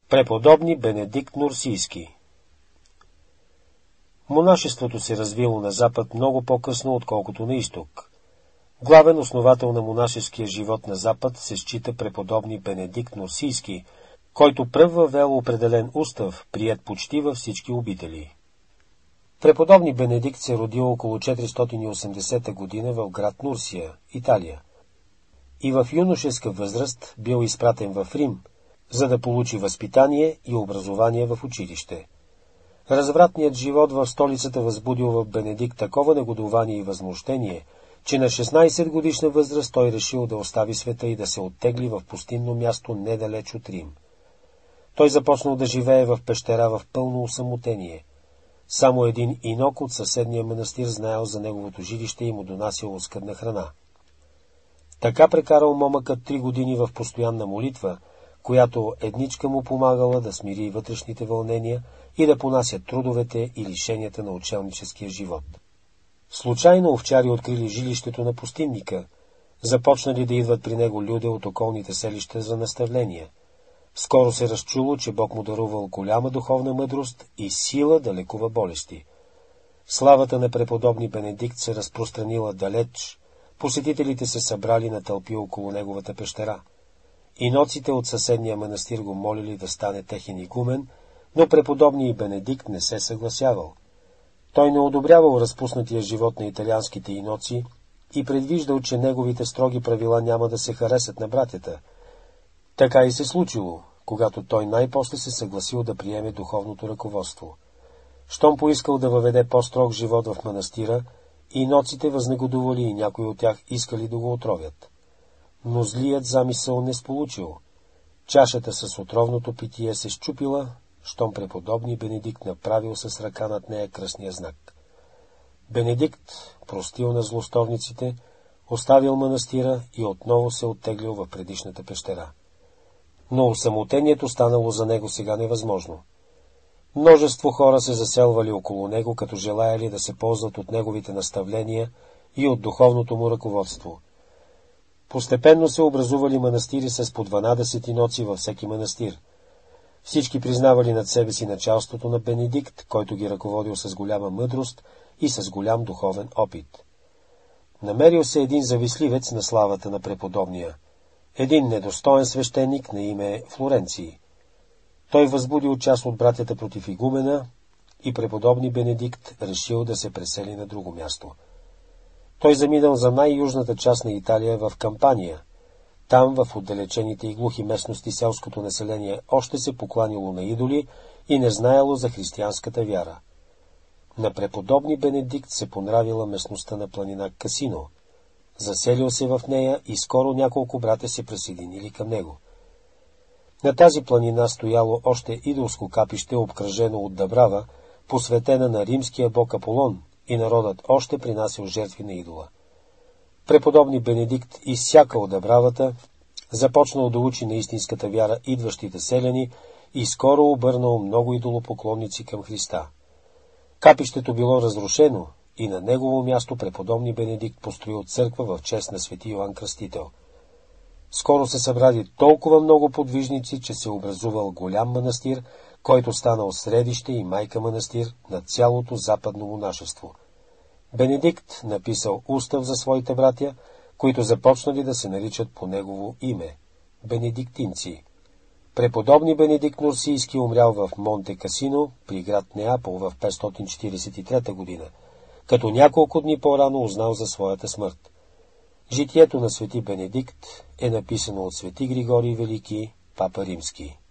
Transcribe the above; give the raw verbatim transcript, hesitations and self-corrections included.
Преподобни Бенедикт Нурсийски. Монашеството се развило на запад много по-късно, отколкото на изток. Главен основател на монашеския живот на запад се счита преподобни Бенедикт Нурсийски, който пръв въвел определен устав, приет почти във всички обители. Преподобни Бенедикт се родил около четиристотин и осемдесета година в град Нурсия, Италия, и в юношеска възраст бил изпратен в Рим, за да получи възпитание и образование в училище. Развратният живот в столицата възбудил в Бенедикт такова негодование и възмущение, че на шестнайсет годишна възраст той решил да остави света и да се оттегли в пустинно място недалеч от Рим. Той започнал да живее в пещера в пълно осамотение. Само един инок от съседния манастир знаел за неговото жилище и му донасял оскъдна храна. Така прекарал момъкът три години в постоянна молитва, която едничка му помагала да смири вътрешните вълнения и да понася трудовете и лишенията на учелническия живот. Случайно овчари открили жилището на пустинника, започнали да идват при него люди от околните селища за наставления. Скоро се разчуло, че Бог му дарувал голяма духовна мъдрост и сила да лекува болести. Славата на преподобни Бенедикт се разпространила далеч, посетителите се събрали на тълпи около неговата пещера. Иноците от съседния манастир го молили да стане техен игумен, но преподобни Бенедикт не се съгласявал. Той не одобрявал разпуснатия живот на италианските иноци и предвиждал, че неговите строги правила няма да се харесат на братята. Така и се случило, когато той най-после се съгласил да приеме духовното ръководство. Щом поискал да въведе по-строг живот в манастира, иноците възнегодували и някои от тях искали да го отровят. Но злият замисъл не сполучил. Чашата с отровното питие се счупила, щом преподобни Бенедикт направил с ръка над нея кръстния знак. Бенедикт простил на злостовниците, оставил манастира и отново се оттеглил в предишната пещера. Но осамотението станало за него сега невъзможно. Множество хора се заселвали около него, като желаяли да се ползват от неговите наставления и от духовното му ръководство. Постепенно се образували манастири с по дванадесет иноци във всеки манастир. Всички признавали над себе си началството на Бенедикт, който ги ръководил с голяма мъдрост и с голям духовен опит. Намерил се един завистливец на славата на преподобния, един недостоен свещеник на име Флоренций. Той възбудил част от братята против игумена и преподобни Бенедикт решил да се пресели на друго място. Той заминал за най-южната част на Италия в Кампания. Там, в отдалечените и глухи местности, селското население още се покланило на идоли и не знаело за християнската вяра. На преподобни Бенедикт се понравила местността на планина Касино. Заселил се в нея и скоро няколко братя се присъединили към него. На тази планина стояло още идолско капище, обкръжено от дъбрава, посветена на римския бог Аполон, и народът още принасял жертви на идола. Преподобни Бенедикт изсякал дъбравата, започнал да учи на истинската вяра идващите селяни и скоро обърнал много идолопоклонници към Христа. Капището било разрушено и на негово място преподобни Бенедикт построил църква в чест на свети Йоан Кръстител. Скоро се събрали толкова много подвижници, че се образувал голям манастир, който станал средище и майка манастир на цялото западно монашество. Бенедикт написал устав за своите братя, които започнали да се наричат по негово име – бенедиктинци. Преподобни Бенедикт Нурсийски умрял в Монте Касино при град Неапол в петстотин четиридесет и трета година, като няколко дни по-рано узнал за своята смърт. Житието на свети Бенедикт е написано от свети Григорий Велики, папа римски.